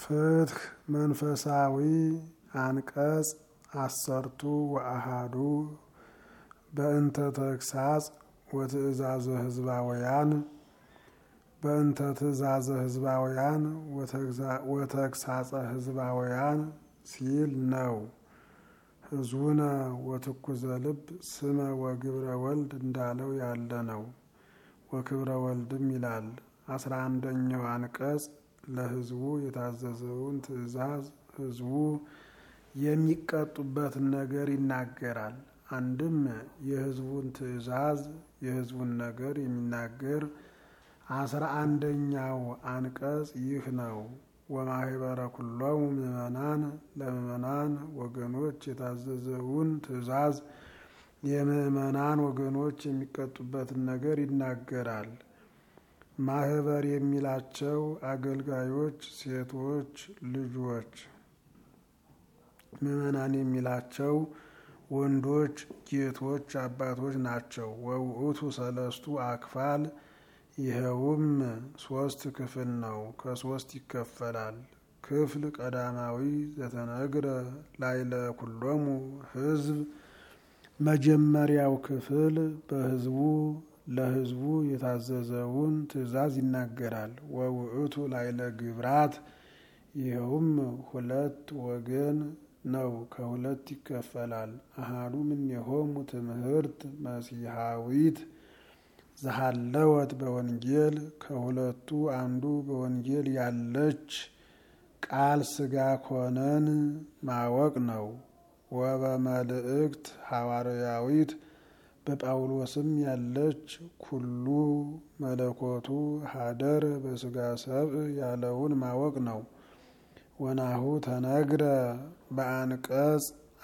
ፍትሕ መንፈሳዊ አንቀጽ አሰርቱ ወአሃዱ በእንተ ተግሳጽ ወትእዛዘ ህዝባውያን በእንተ ትእዛዘ ህዝባውያን ወተግሳጸ ህዝባውያን ሲል ነው። ህዝቡነ ወትኩዘ ልብ ስመ ወግብረ ወልድ እንዳለው ያለ ነው። ወክብረ ወልድም ይላል። 11ኛው አንቀጽ ለህዝቡ የታዘዘውን ትእዛዝ ህዝቡ የሚቀጡበትን ነገር ይናገራል። አንድም የህዝቡን ትእዛዝ የህዝቡን ነገር የሚናገር 11ኛው አንቀጽ ይህ ነው። ወማህበረ ኩሎሙ ምእመናን ለምእመናን ወገኖች የታዘዘውን ትእዛዝ የምእመናን ወገኖች የሚቀጡበትን ነገር ይናገራል። ማህበር የሚላቸው አገልጋዮች ሴቶች ልጆች፣ ምእመናን የሚላቸው ወንዶች ጌቶች አባቶች ናቸው። ወውእቱ ሰለስቱ አክፋል ይኸውም 3 ክፍል ነው። ከ3 ይከፈላል። ክፍል ቀዳማዊ ዘተነግረ ላይለ ኩሎሙ ህዝብ መጀመሪያው ክፍል ለህዝቡ የታዘዘውን ትእዛዝ ይናገራል። ወውእቱ ላይለ ግብራት ይኸውም 2 ወገን ነው። ከ2 ይከፈላል። አሃዱ እምኔሆሙ ትምህርት መሲሐዊት ዘሃለወት በወንጌል ከሁለቱ አንዱ በወንጌል ያለች ቃል ሥጋ ኮነን ማወቅ ነው። ወበመልእክት ሐዋርያዊት በጳውሎስም ያለች ኩሉ መለኮቱ ሀደር በሥጋ ሰብእ ያለውን ማወቅ ነው። ወናሁ ተነግረ በአንቀጽ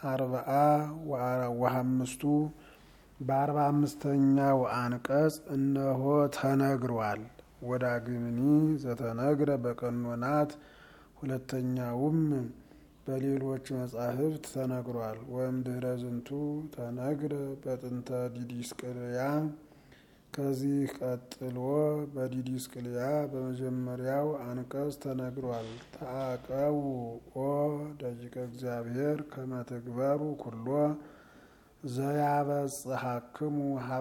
40 በ45ኛው አንቀጽ እነሆ ተነግሯል። ወዳግምኒ ዘተነግረ በቀኖናት ሁለተኛውም በሌሎች መጻሕፍት ተነግሯል። ወእምድኅረ ዝንቱ ተነግረ በጥንተ ዲድስቅልያ ከዚህ ቀጥሎ በዲድስቅልያ በመጀመሪያው አንቀጽ ተነግሯል። ተአቀቡ ኦ ደቂቀ እግዚአብሔር ከመ ትግበሩ ኩሎ ዘያበጽሐክሙ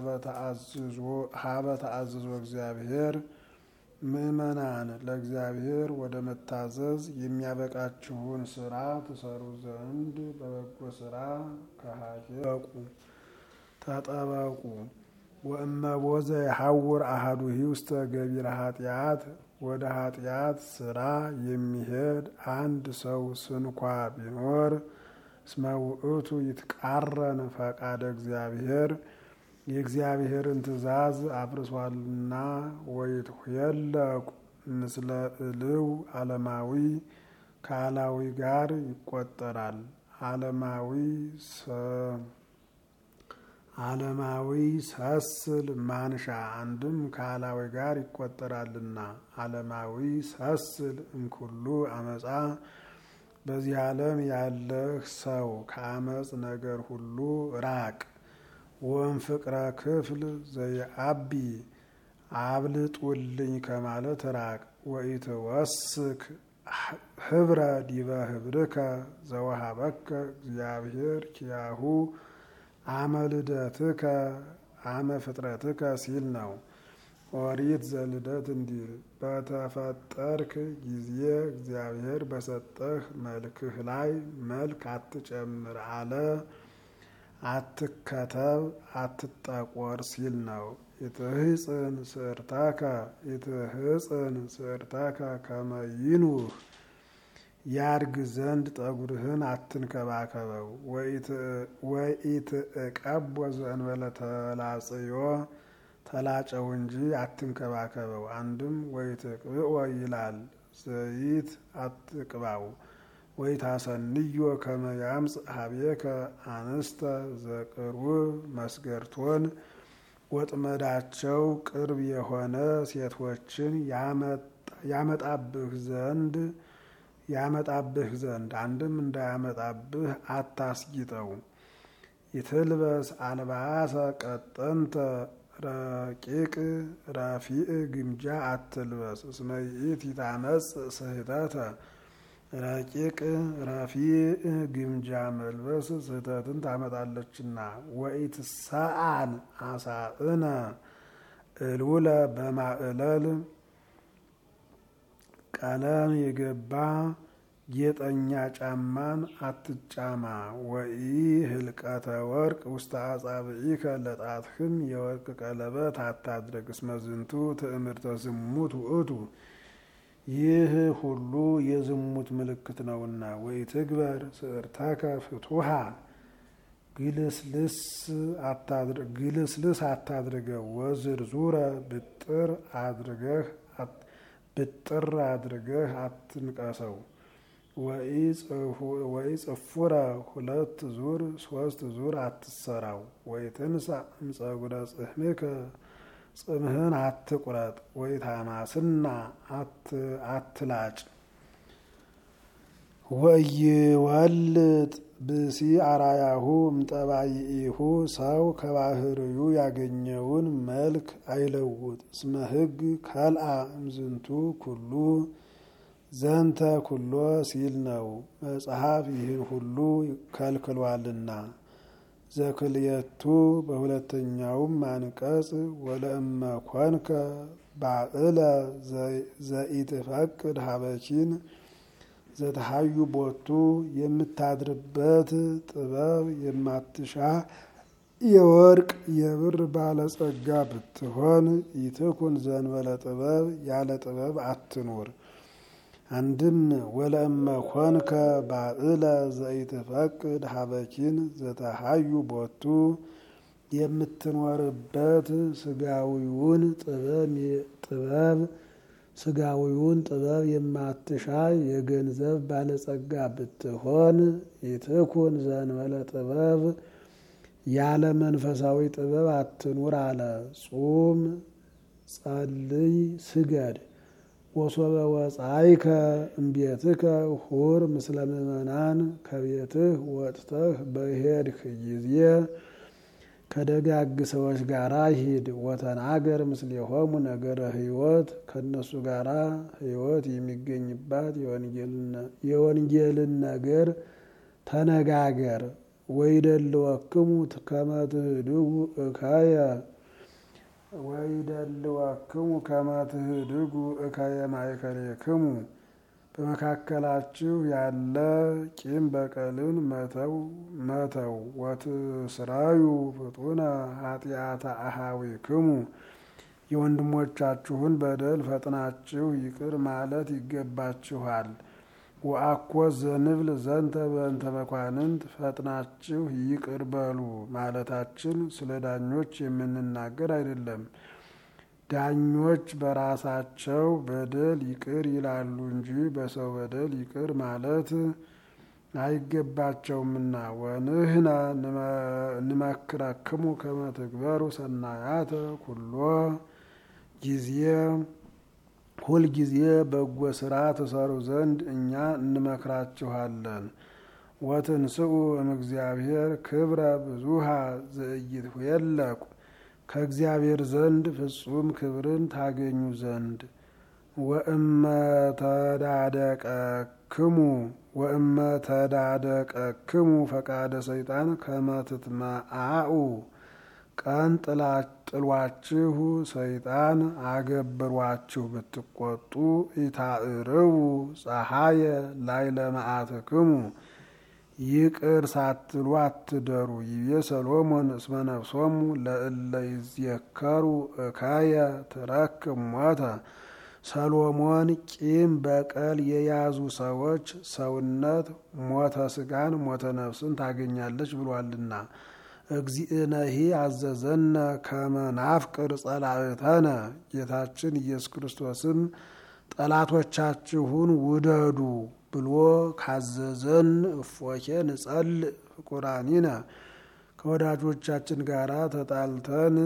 ሀበ ተአዝዞ እግዚአብሔር ምእመናን ለእግዚአብሔር ወደ መታዘዝ የሚያበቃችሁን ስራ ትሰሩ ዘንድ በበጎ ስራ ከሀኬቁ ተጠበቁ። ወእመቦ ዘየሐውር አሐዱሂ ውስተ ገቢረ ኃጢአት ወደ ኃጢአት ስራ የሚሄድ አንድ ሰው ስንኳ ቢኖር እስመ ውእቱ ይትቃረን ፈቃደ እግዚአብሔር የእግዚአብሔርን ትእዛዝ አፍርሷልና ወይትኄለቁ ምስለ እልው ዓለማዊ ከአላዊ ጋር ይቆጠራል። ዓለማዊ ሰስል ማንሻ አንድም ከአላዊ ጋር ይቆጠራልና። ዓለማዊ ሰስል እምኩሉ አመፃ በዚህ ዓለም ያለህ ሰው ከአመፅ ነገር ሁሉ ራቅ። ወም ፍቅረ ክፍል ዘየአቢ አብልጡልኝ ከማለት ራቅ። ወኢትወስክ ህብረ ዲበ ህብርከ ዘወሃበከ እግዚአብሔር ኪያሁ አመ ልደትከ አመ ፍጥረትከ ሲል ነው። ኦሪት ዘልደት እንዲል በተፈጠርክ ጊዜ እግዚአብሔር በሰጠህ መልክህ ላይ መልክ አትጨምር አለ። አትከተብ አትጠቆር ሲል ነው። ኢትህፅን ስዕርተከ ከመ ይኑህ ያድግ ዘንድ ጠጉርህን አትንከባከበው። ወኢትዕቀቦ ዘእንበለ ተላጽዮ ተላጨው እንጂ አትንከባከበው። አንድም ወኢትቅብኦ ይላል ዘይት አትቅባው። ወኢታሰንዮ ከመ ያምጽእ ሀቤከ አንስተ ዘቅርብ መስገርቶን ወጥመዳቸው ቅርብ የሆነ ሴቶችን ያመጣብህ ዘንድ አንድም እንዳያመጣብህ አታስጊጠው። ይትልበስ አልባሰ ቀጠንተ ረቂቅ ረፊዕ ግምጃ አትልበስ እስመ ይእቲ ታመጽእ ስህተተ ረቂቅ ረፊ ግምጃ መልበስ ስህተትን ታመጣለችና። ወኢትሰአን አሳእነ እልውለ በማእለል ቀለም የገባ ጌጠኛ ጫማን አትጫማ። ወኢ ህልቀተ ወርቅ ውስተ አጻብዒከ ለጣትህም የወርቅ ቀለበት አታድርግ። እስመ ዝንቱ ትእምርተ ዝሙት ውእቱ ይህ ሁሉ የዝሙት ምልክት ነውና። ወኢትግበር ስዕርተከ ፍቱሃ ግልስልስ አታድርገው። ወዝርዙረ ብጥር አድርገህ አትንቀሰው። ወኢጽፉረ 2 ዙር 3 ዙር አትሰራው። ወኢትንሣእ እምፀጉረ ጽሕምከ ጽምህን አትቁረጥ። ወኢታማስና አትላጭ። ወኢይወልጥ ብእሲ አራያሁ እምጠባይኢሁ ሰው ከባህርዩ ያገኘውን መልክ አይለውጥ። እስመ ሕግ ከልአ እምዝንቱ ኩሉ ዘንተ ኩሎ ሲል ነው። መጽሐፍ ይህን ሁሉ ከልክሏልና። ዘክልየቱ በሁለተኛውም አንቀጽ ወለእመ ኮንከ ባዕለ ዘኢትፈቅድ ሀበኪን ዘተሃዩ ቦቱ የምታድርበት ጥበብ የማትሻ የወርቅ የብር ባለጸጋ ብትሆን ይትኩን ዘንበለ ጥበብ ያለ ጥበብ አትኑር። አንድም ወለእመ ኮንከ ባዕለ ዘኢትፈቅድ ሀበኪን ዘተሃዩ ቦቱ የምትኖርበት ስጋዊውን ጥበብ የማትሻ የገንዘብ ባለጸጋ ብትሆን ይትኩን ዘንበለ ጥበብ ያለ መንፈሳዊ ጥበብ አትኑር አለ። ጹም፣ ጸልይ፣ ስገድ። ወሶበ ወጻይከ እምቤትከ ሁር ምስለ ምእመናን ከቤትህ ወጥተህ በሄድህ ጊዜ ከደጋግ ሰዎች ጋራ ሂድ። ወተናገር ምስሌሆሙ ነገረ ሕይወት ከነሱ ጋራ ሕይወት የሚገኝባት የወንጌልን ነገር ተነጋገር። ወይደልወክሙ ከመ ትህድጉ እከየ ማእከሌክሙ በመካከላችሁ ያለ ቂም በቀልን መተው። ወትስራዩ ፍጡነ ኃጢአተ አኀዊክሙ የወንድሞቻችሁን በደል ፈጥናችሁ ይቅር ማለት ይገባችኋል። ወአኮ ዘንብል ዘንተ በእንተ መኳንንት ፈጥናችሁ ይቅር በሉ ማለታችን ስለ ዳኞች የምንናገር አይደለም። ዳኞች በራሳቸው በደል ይቅር ይላሉ እንጂ በሰው በደል ይቅር ማለት አይገባቸውምና። ወንህነ ንመክረክሙ ከመ ትግበሩ ሰናያተ ኩሎ ጊዜ ሁል ጊዜ በጎ ስራ ትሰሩ ዘንድ እኛ እንመክራችኋለን። ወትንስኡ እምእግዚአብሔር ክብረ ብዙሃ ዘኢይትኄለቁ ከእግዚአብሔር ዘንድ ፍጹም ክብርን ታገኙ ዘንድ። ወእመ ተዳደቀክሙ ፈቃደ ሰይጣን ከመ ትትመዓኡ ቀን ጥሏችሁ ሰይጣን አገብሯችሁ ብትቆጡ ኢታዕርቡ ፀሐየ ላዕለ መዓትክሙ ይቅር ሳትሉ አትደሩ። ይቤ ሰሎሞን እስመ ነፍሶሙ ለእለ ይዝየከሩ እካየ ትረክብ ሞተ። ሰሎሞን ቂም በቀል የያዙ ሰዎች ሰውነት ሞተ ስጋን ሞተ ነፍስን ታገኛለች ብሏልና። እግዚእነሂ አዘዘነ ከመ ናፍቅር ጸላእተነ ጌታችን ኢየሱስ ክርስቶስም ጠላቶቻችሁን ውደዱ ብሎ ካዘዘን እፎኬ ንጸልእ ፍቁራኒነ ከወዳጆቻችን ጋራ ተጣልተን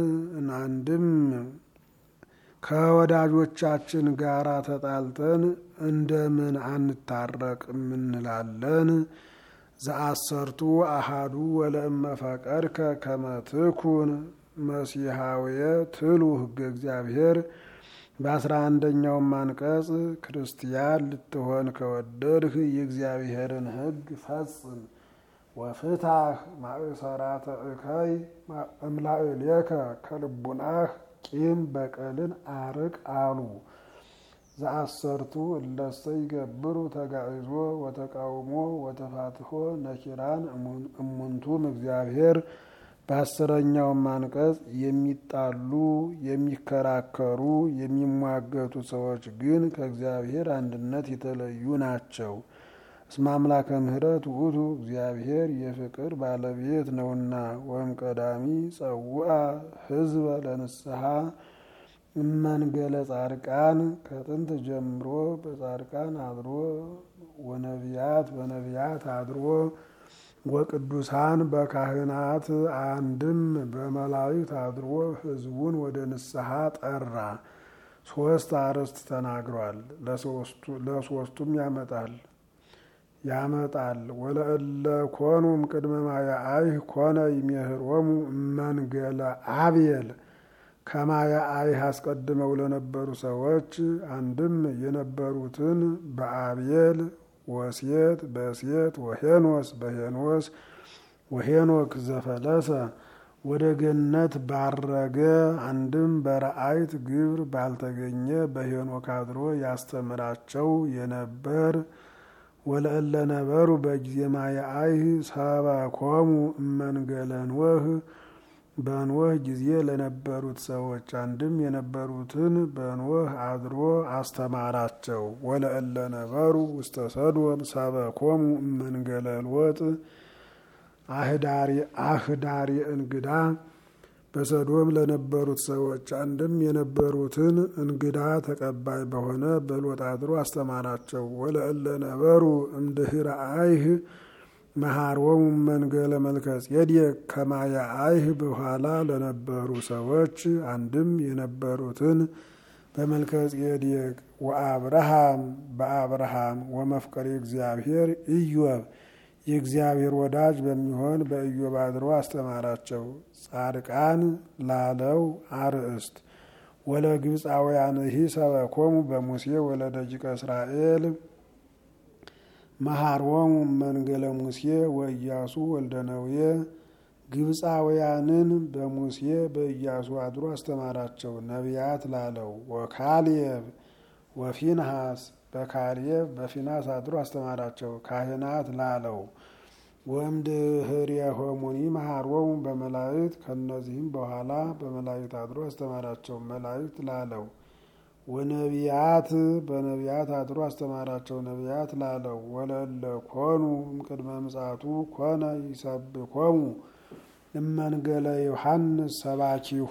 ከወዳጆቻችን ጋራ ተጣልተን እንደምን አንታረቅም እንላለን? ዘአሰርቱ አሃዱ ወለእመ ፈቀድከ ከመ ትኩን መሲሐውየ ትሉ ሕገ እግዚአብሔር በ11ኛውም አንቀጽ ክርስቲያን ልትሆን ከወደድህ የእግዚአብሔርን ሕግ ፈጽም ወፍታህ ማእሰራተ እከይ እምላእሌከ ከልቡናህ ቂም በቀልን አርቅ አሉ። ዘአሰርቱ እለሰ ይገብሩ ተጋዕዞ ወተቃውሞ ወተፋትሖ ነኪራን እሙንቱም እግዚአብሔር። በ10ኛውም አንቀጽ የሚጣሉ የሚከራከሩ የሚሟገቱ ሰዎች ግን ከእግዚአብሔር አንድነት የተለዩ ናቸው። እስመ አምላከ ምሕረት ውእቱ እግዚአብሔር የፍቅር ባለቤት ነውና። ወእም ቀዳሚ ጸውዐ ሕዝበ ለንስሐ እመንገለ ጻድቃን ከጥንት ጀምሮ በጻድቃን አድሮ ወነቢያት በነቢያት አድሮ ወቅዱሳን በካህናት አንድም በመላእክት አድሮ ሕዝቡን ወደ ንስሐ ጠራ። 3 አርዕስት ተናግሯል። ለሶስቱም ያመጣል። ወለእለ ኮኑም ቅድመ ማያአይህ ኮነ ይሜህሮሙ መንገለ አብየል ከማያአይህ አስቀድመው ለነበሩ ሰዎች አንድም የነበሩትን በአብየል ወሴት በሴት ወሄኖስ በሄኖስ ወሄኖክ ዘፈለሰ ወደ ገነት ባረገ አንድም በረአይት ግብር ባልተገኘ በሄኖክ አድሮ ያስተምራቸው የነበር። ወለእለ ነበሩ በጊዜ ማያአይህ ሰበኮሙ እመንገለ ኖህ በኖህ ጊዜ ለነበሩት ሰዎች አንድም የነበሩትን በኖህ አድሮ አስተማራቸው። ወለእለ ነበሩ ውስተ ሰዶም ሰበኮሙ እመንገለ ሎጥ አህዳሪ እንግዳ በሰዶም ለነበሩት ሰዎች አንድም የነበሩትን እንግዳ ተቀባይ በሆነ በሎጥ አድሮ አስተማራቸው። ወለእለ ነበሩ እምድኅረ አይህ መሃሮሙ መንገለ መልከጼዴቅ ከማያአይህ በኋላ ለነበሩ ሰዎች አንድም የነበሩትን በመልከጼዴቅ ወአብርሃም በአብርሃም ወመፍቀሬ እግዚአብሔር ኢዮብ የእግዚአብሔር ወዳጅ በሚሆን በኢዮብ አድሮ አስተማራቸው። ጻድቃን ላለው አርእስት ወለግብፃውያንሂ ሰበኮሙ በሙሴ ወለደቂቀ እስራኤል መሃሮሙ መንገለ ሙሴ ወኢያሱ ወልደ ነዌ ግብፃውያንን በሙሴ በኢያሱ አድሮ አስተማራቸው። ነቢያት ላለው ወካልየብ ወፊንሃስ በካልየብ በፊናስ አድሮ አስተማራቸው። ካህናት ላለው ወእምድኅሬሆሙኒ መሃሮሙ በመላእክት ከነዚህም በኋላ በመላእክት አድሮ አስተማራቸው። መላእክት ላለው ወነቢያት በነቢያት አድሮ አስተማራቸው። ነቢያት ላለው ወለእለ ኮኑ እምቅድመ ምጽአቱ ኮነ ይሰብኮሙ እመንገለ ዮሐንስ ሰባኪሁ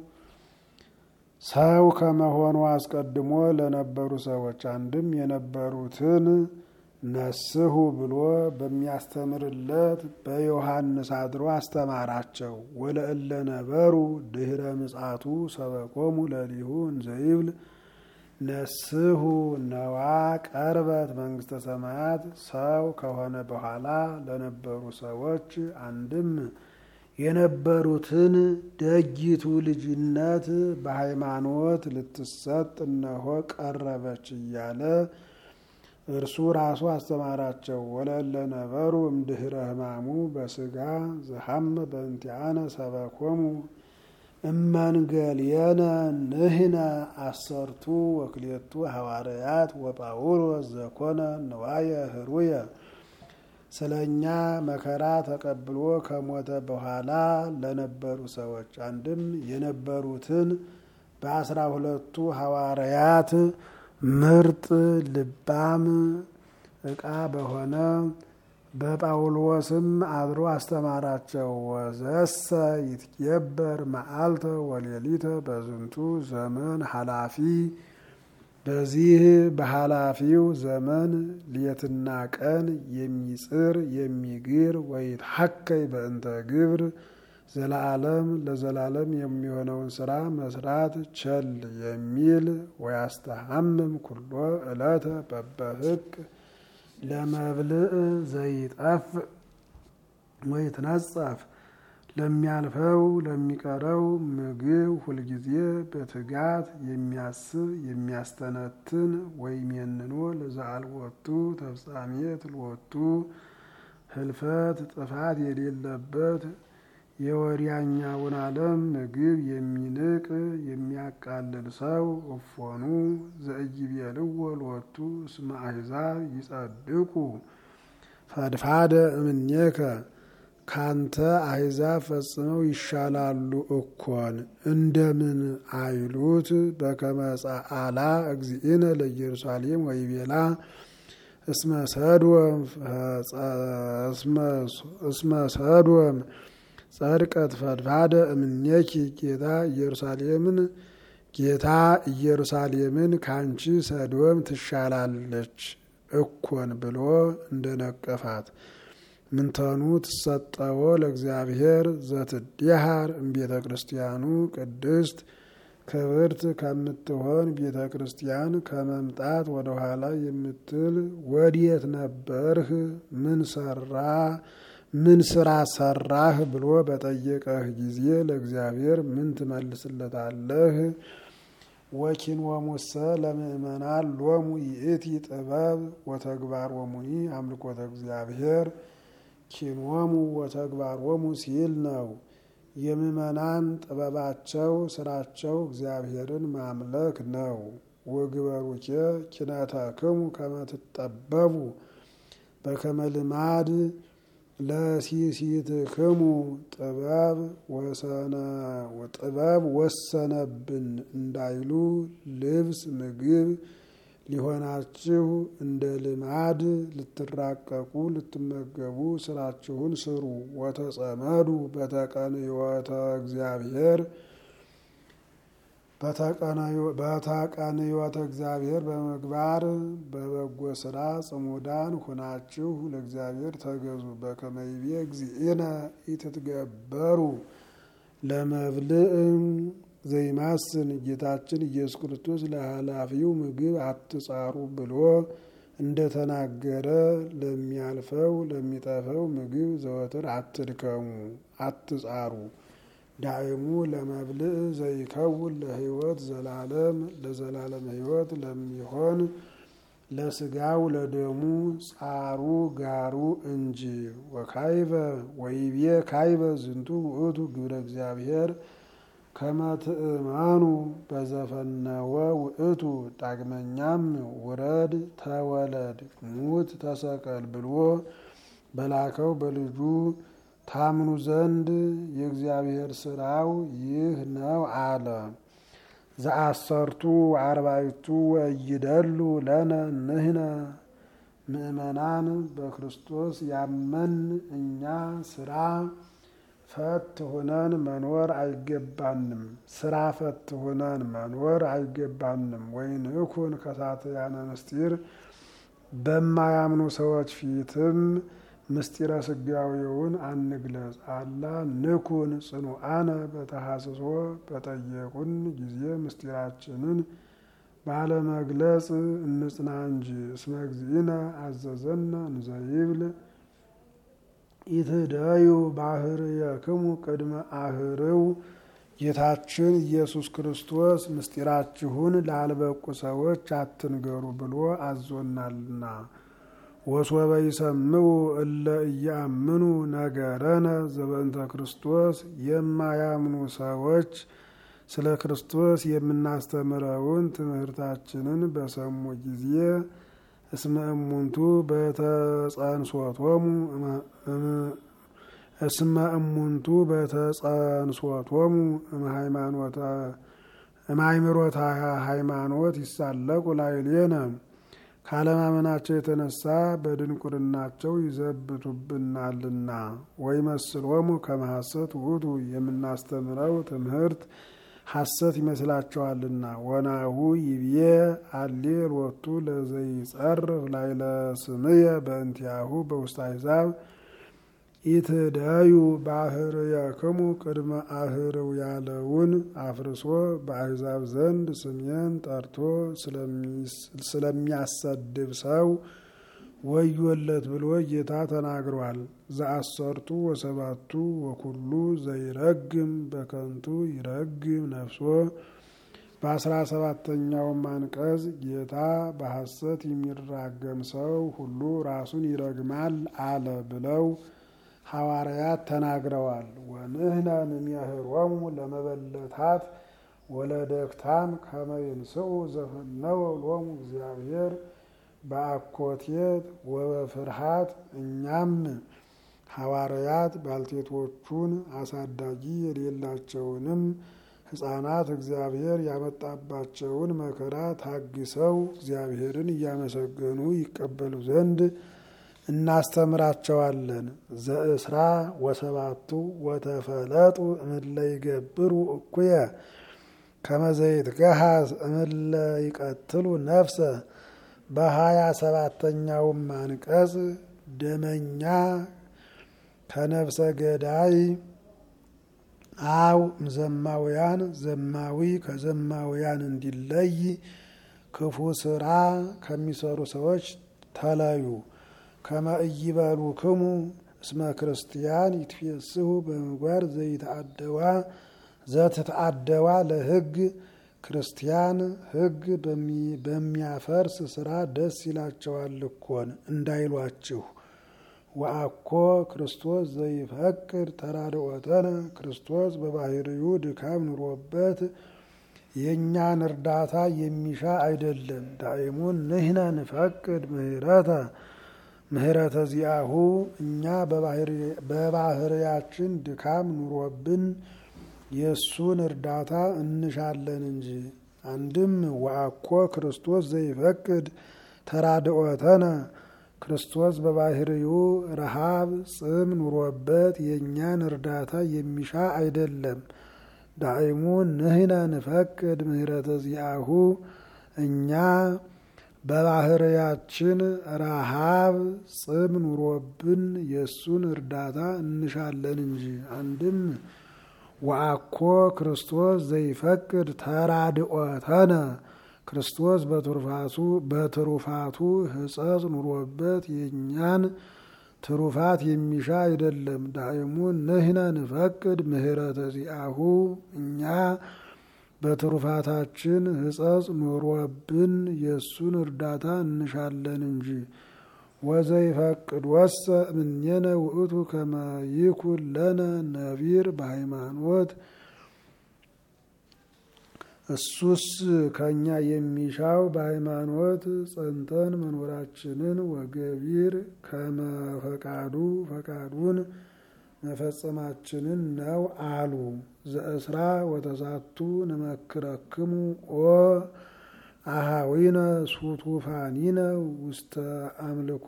ሰው ከመሆኑ አስቀድሞ ለነበሩ ሰዎች አንድም የነበሩትን ነስሑ ብሎ በሚያስተምርለት በዮሐንስ አድሮ አስተማራቸው። ወለእለ ነበሩ ድኅረ ምጽአቱ ሰበኮሙ ለሊሁ እንዘይብል ነስሑ ነዋ ቀርበት መንግስተ ሰማያት ሰው ከሆነ በኋላ ለነበሩ ሰዎች አንድም የነበሩትን ደጊቱ ልጅነት በሃይማኖት ልትሰጥ እነሆ ቀረበች እያለ እርሱ ራሱ አስተማራቸው። ወለእለ ነበሩ እምድኅረ ሕማሙ በስጋ ዘሐመ በእንቲአነ ሰበኮሙ እመንገልየነ ንሕነ 12 ሐዋርያት ወጳውሎስ ዘኮነ ንዋየ ህሩየ ስለኛ መከራ ተቀብሎ ከሞተ በኋላ ለነበሩ ሰዎች አንድም የነበሩትን በ12 ሐዋርያት ምርጥ ልባም ዕቃ በሆነ በጳውሎስም አድሮ አስተማራቸው። ወዘሰ ይትገበር መዓልተ ወሌሊተ በዝንቱ ዘመን ኃላፊ በዚህ በኃላፊው ዘመን ሌትና ቀን የሚጽር የሚግር ወይትሐከይ በእንተ ግብር ዘላለም ለዘላለም የሚሆነውን ስራ መስራት ቸል የሚል ወያስተሐምም ኩሎ ዕለተ በበህቅ ለመብልዕ ዘይጠፍ ወይትነጸፍ ለሚያልፈው ለሚቀረው ምግብ ሁልጊዜ በትጋት የሚያስብ የሚያስተነትን ወይሜንኖ ለዘአልቦቱ ተፍጻሜት ልወቱ ህልፈት ጥፋት የሌለበት የወዲያኛውን ዓለም ምግብ የሚንቅ የሚያቃልል ሰው እፎኑ ዘኢይቤልዎ ልወቱ እስመ አሕዛብ ይጸድቁ ፈድፋደ እምኔከ ካንተ አሕዛብ ፈጽመው ይሻላሉ እኮን እንደምን አይሉት በከመ ጸአላ እግዚእነ ለኢየሩሳሌም ወይቤላ እስመ ሰዶም ጸድቀት ፈድፋደ እምኔኪ ጌታ ኢየሩሳሌምን ካንቺ ሰዶም ትሻላለች እኮን ብሎ እንደነቀፋት ምንተኑ ትሰጠዎ ለእግዚአብሔር ዘትዲሃር እምቤተ ክርስቲያኑ ቅድስት ክብርት ከምትሆን ቤተ ክርስቲያን ከመምጣት ወደ ኋላ የምትል ወዴት ነበርህ? ምን ስራ ሰራህ ብሎ በጠየቀህ ጊዜ ለእግዚአብሔር ምን ትመልስለታለህ? ወኪንወሙሰ ለምእመናን ሎሙ ይእቲ ጥበብ ወተግባሮሙኒ አምልኮተ እግዚአብሔር ኪንወሙ ወተግባሮሙ ሲል ነው። የምእመናን ጥበባቸው ስራቸው እግዚአብሔርን ማምለክ ነው። ወግበሩኬ ኪነተክሙ ከመ ትጠበቡ በከመ ልማድ ለሲሲትክሙ ጥበብ ወሰነብን እንዳይሉ ልብስ ምግብ ሊሆናችሁ እንደ ልማድ ልትራቀቁ ልትመገቡ ስራችሁን ስሩ። ወተጸመዱ በተቀንዮተ እግዚአብሔር በመግባር በበጎ ስራ ጽሙዳን ሁናችሁ ለእግዚአብሔር ተገዙ። በከመ ይቤ እግዚእነ ኢትትገበሩ ለመብልዕም ዘይማስን ጌታችን ኢየሱስ ክርስቶስ ለኃላፊው ምግብ አትጻሩ ብሎ እንደተናገረ ለሚያልፈው ለሚጠፈው ምግብ ዘወትር አትድከሙ አትጻሩ። ዳይሙ ለመብልዕ ዘይከውን ለሕይወት ዘላለም ለዘላለም ሕይወት ለሚሆን ለስጋው ለደሙ ጻሩ ጋሩ እንጂ። ወካይበ ወይቤ ካይበ ዝንቱ ውእቱ ግብረ እግዚአብሔር ከመ ትእመኑ በዘፈነወ ውእቱ። ዳግመኛም ውረድ ተወለድ ሙት ተሰቀል ብሎ በላከው በልጁ ታምኑ ዘንድ የእግዚአብሔር ስራው ይህ ነው አለ። ዘአሰርቱ አርባዕቱ ወይደሉ ለነ ንሕነ ምእመናን በክርስቶስ ያመን እኛ ስራ ፈት ሆነን መኖር አይገባንም። ስራ ፈት ሆነን መኖር አይገባንም። ወይንኩን ከሳትያነ ምስጢር በማያምኑ ሰዎች ፊትም ምስጢረ ስጋዊውን አንግለጽ። አላ ንኩን ጽኑዓነ በተሐስሶ በጠየቁን ጊዜ ምስጢራችንን ባለመግለጽ እንጽና እንጂ። እስመ እግዚእነ አዘዘነ እንዘይብል ኢትደዩ ባህርየክሙ ቅድመ አህርው። ጌታችን ኢየሱስ ክርስቶስ ምስጢራችሁን ላልበቁ ሰዎች አትንገሩ ብሎ አዞናልና። ወሶበ ይሰምዑ እለ ኢያምኑ ነገረነ ዘበእንተ ክርስቶስ። የማያምኑ ሰዎች ስለ ክርስቶስ የምናስተምረውን ትምህርታችንን በሰሙ ጊዜ እስመ እሙንቱ በተጸንሶቶሙ እምሃይምሮተ ሃይማኖት ይሳለቁ ላዕሌነ። ካለማመናቸው የተነሳ በድንቁርናቸው ይዘብቱብናልና። ወይመስሎሙ ከመ ሐሰት ውእቱ። የምናስተምረው ትምህርት ሐሰት ይመስላቸዋልና። ወናሁ ይብዬ አሌ ሎቱ ለዘይጸርፍ ላዕለ ስምየ በእንቲአሁ በውስተ አሕዛብ ኢትደዩ ባህርየክሙ ቅድመ አህርው ያለውን አፍርሶ በአሕዛብ ዘንድ ስሜን ጠርቶ ስለሚያሰድብ ሰው ወዮለት ብሎ ጌታ ተናግሯል። ዘአሰርቱ ወሰባቱ ወኩሉ ዘይረግም በከንቱ ይረግም ነፍሶ። በ17ኛውም አንቀጽ ጌታ በሐሰት የሚራገም ሰው ሁሉ ራሱን ይረግማል አለ ብለው ሐዋርያት ተናግረዋል። ወንህነ ንምህሮሙ ለመበለታት ወለደክታም ከመ ይንስኡ ዘፈነወ ሎሙ እግዚአብሔር በአኮቴት ወበፍርሃት። እኛም ሐዋርያት ባልቴቶቹን አሳዳጊ የሌላቸውንም ሕፃናት እግዚአብሔር ያመጣባቸውን መከራ ታግሰው እግዚአብሔርን እያመሰገኑ ይቀበሉ ዘንድ እናስተምራቸዋለን። ዘእስራ ወሰባቱ ወተፈለጡ እምለ ይገብሩ እኩየ ከመ ዘይትገሃዝ እምለ ይቀትሉ ነፍሰ። በ27ኛውም አንቀጽ ደመኛ ከነፍሰ ገዳይ አው ዘማውያን ዘማዊ ከዘማውያን እንዲለይ ክፉ ስራ ከሚሰሩ ሰዎች ተለዩ። ከመ ኢይበሉክሙ እስመ ክርስቲያን ይትፌስሑ በምግባር ዘትትአደዋ ለሕግ። ክርስቲያን ሕግ በሚያፈርስ ስራ ደስ ይላቸዋል እኮን እንዳይሏችሁ። ወአኮ ክርስቶስ ዘይፈቅድ ተራድኦተነ። ክርስቶስ በባህርዩ ድካም ኑሮበት የእኛን እርዳታ የሚሻ አይደለም። ዳይሙን ንሕነ ንፈቅድ ምህረተ ዚአሁ። እኛ በባህርያችን ድካም ኑሮብን የእሱን እርዳታ እንሻለን እንጂ። አንድም ወአኮ ክርስቶስ ዘይፈቅድ ተራድኦተነ። ክርስቶስ በባህርዩ ረሃብ ጽም ኑሮበት የእኛን እርዳታ የሚሻ አይደለም። ዳይሙ ንሕነ ንፈቅድ ምህረተ ዚአሁ። እኛ በባህርያችን ረሃብ ጽም ኑሮብን የእሱን እርዳታ እንሻለን እንጂ። አንድም ወአኮ ክርስቶስ ዘይፈቅድ ተራድኦተነ። ክርስቶስ በትሩፋቱ ሕጸጽ ኑሮበት የእኛን ትሩፋት የሚሻ አይደለም። ዳይሙ ንሕነ ንፈቅድ ምህረተ ዚአሁ። እኛ በትሩፋታችን ሕጸጽ ኑሮብን የእሱን እርዳታ እንሻለን እንጂ። ወዘይፈቅድ ወሰ እምኔነ ውእቱ ከመ ይኩን ለነ ነቢር በሃይማኖት። እሱስ ከኛ የሚሻው በሃይማኖት ጸንተን መኖራችንን ወገቢር ፈቃዱን መፈጸማችንን ነው አሉ። ዘእስራ ወተሳቱ ንመክረክሙ ኦ አሃዊነ ሱቱፋኒነ ውስተ አምልኮ።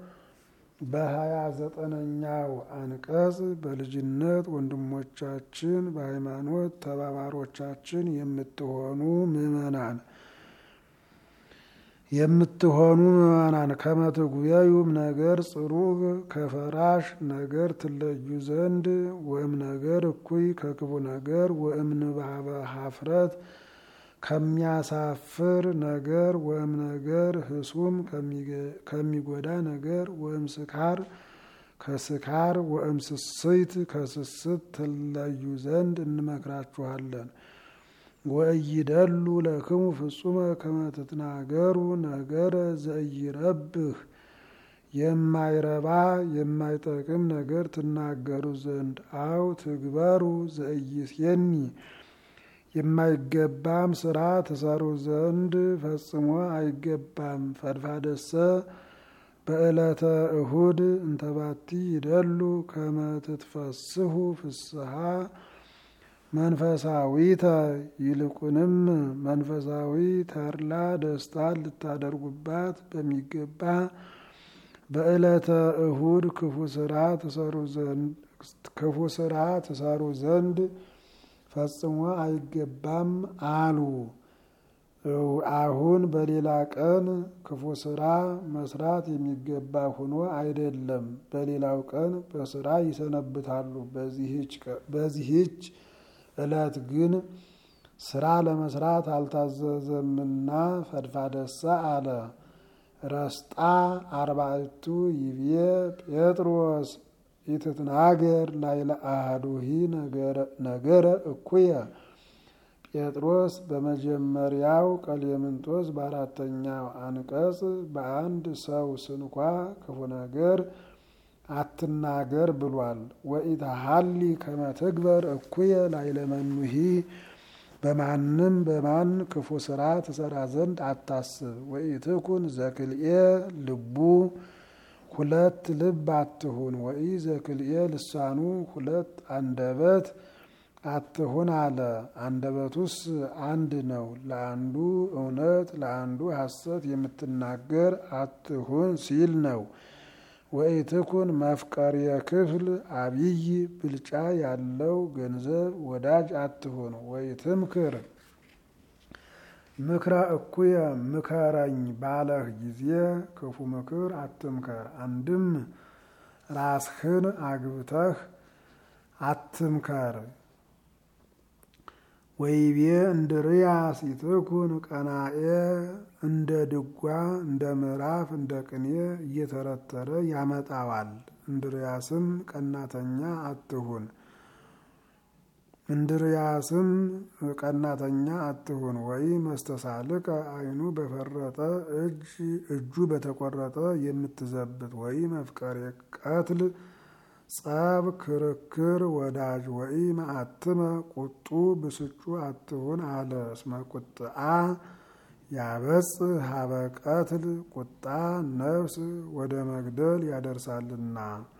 በ29ኛው አንቀጽ በልጅነት ወንድሞቻችን በሃይማኖት ተባባሮቻችን የምትሆኑ ምእመናን ከመ ትጉየዩም ነገር ጽሩዕ ከፈራሽ ነገር ትለዩ ዘንድ ወእም ነገር እኩይ ከክፉ ነገር ወእም ንባበ ኀፍረት ከሚያሳፍር ነገር ወእም ነገር ህሱም ከሚጎዳ ነገር ወእም ስካር ከስካር ወእም ስስት ከስስት ትለዩ ዘንድ እንመክራችኋለን። ወኢይደሉ ለክሙ ፍጹመ ከመ ትትናገሩ ነገረ ዘኢይረብህ። የማይረባ የማይጠቅም ነገር ትናገሩ ዘንድ አው ትግበሩ ዘኢይሴኒ። የማይገባም ስራ ትሰሩ ዘንድ ፈጽሞ አይገባም። ፈድፋደሰ በዕለተ እሁድ እንተባቲ ይደሉ ከመ ትትፈስሑ ፍስሐ መንፈሳዊተ። ይልቁንም መንፈሳዊ ተድላ ደስታ ልታደርጉባት በሚገባ በዕለተ እሁድ ክፉ ስራ ትሰሩ ዘንድ ፈጽሞ አይገባም አሉ። አሁን በሌላ ቀን ክፉ ስራ መስራት የሚገባ ሆኖ አይደለም፣ በሌላው ቀን በስራ ይሰነብታሉ። በዚህች ዕለት ግን ስራ ለመስራት አልታዘዘምና ፈድፋደሳ አለ። ረስጣ አርባዕቱ ይቤ ጴጥሮስ ኢትትናገር ላይለ አሐዱሂ ነገረ እኩየ። ጴጥሮስ በመጀመሪያው ቀሌምንጦስ በአራተኛው አንቀጽ በአንድ ሰው ስንኳ ክፉ ነገር አትናገር ብሏል። ወኢትሐሊ ከመ ትግበር እኩየ ላይለ መኑሂ በማንም በማን ክፉ ስራ ትሰራ ዘንድ አታስብ። ወኢትኩን ዘክልኤ ልቡ ሁለት ልብ አትሁን። ወኢ ዘክልኤ ልሳኑ ሁለት አንደበት አትሁን አለ። አንደበቱስ አንድ ነው። ለአንዱ እውነት ለአንዱ ሐሰት የምትናገር አትሁን ሲል ነው። ወኢትኩን መፍቀርየ ክፍል አብይ ብልጫ ያለው ገንዘብ ወዳጅ አትሁን። ወኢትምክር ምክረ እኩየ ምከረኝ ባለህ ጊዜ ክፉ ምክር አትምከር። አንድም ራስህን አግብተህ አትምከር። ወይቤ እንድርያስ ኢትኩን ቀናኤ እንደ ድጓ እንደ ምዕራፍ እንደ ቅኔ እየተረተረ ያመጣዋል። እንድርያስም ቀናተኛ አትሁን። እንድርያስም ቀናተኛ አትሁን። ወይ መስተሳልቀ አይኑ በፈረጠ እጁ በተቆረጠ የምትዘብት። ወይ መፍቀሬ ቀትል ጸብ ክርክር ወዳጅ። ወይ ማአትመ ቁጡ ብስጩ አትሁን አለ። እስመ ቁጥአ ያበጽሕ ሀበ ቀትል ቁጣ ነፍስ ወደ መግደል ያደርሳልና።